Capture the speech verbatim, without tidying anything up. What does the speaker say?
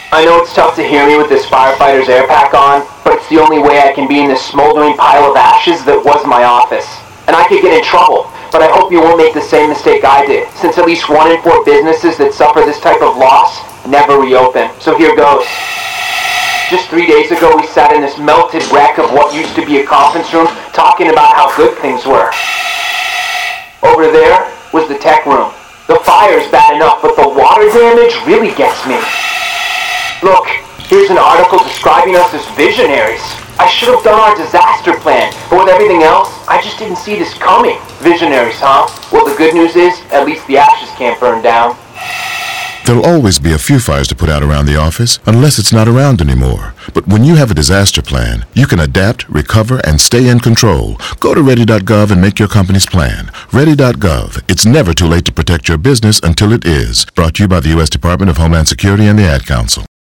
I know it's tough to hear me with this firefighter's air pack on, but it's the only way I can be in this smoldering pile of ashes that was my office. And I could get in trouble, but I hope you won't make the same mistake I did, since at least one in four businesses that suffer this type of loss never reopen. So here goes. Just three days ago, we sat in this melted wreck of what used to be a conference room, talking about how good things were. Over there was the tech room. The fire's bad enough, but the water damage really gets me. Look, here's an article describing us as visionaries. I should have done our disaster plan, but with everything else, I just didn't see this coming. Visionaries, huh? Well, the good news is, at least the ashes can't burn down. There'll always be a few fires to put out around the office, unless it's not around anymore. But when you have a disaster plan, you can adapt, recover, and stay in control. Go to ready dot gov and make your company's plan. ready dot gov. It's never too late to protect your business until it is. Brought to you by the U S Department of Homeland Security and the Ad Council.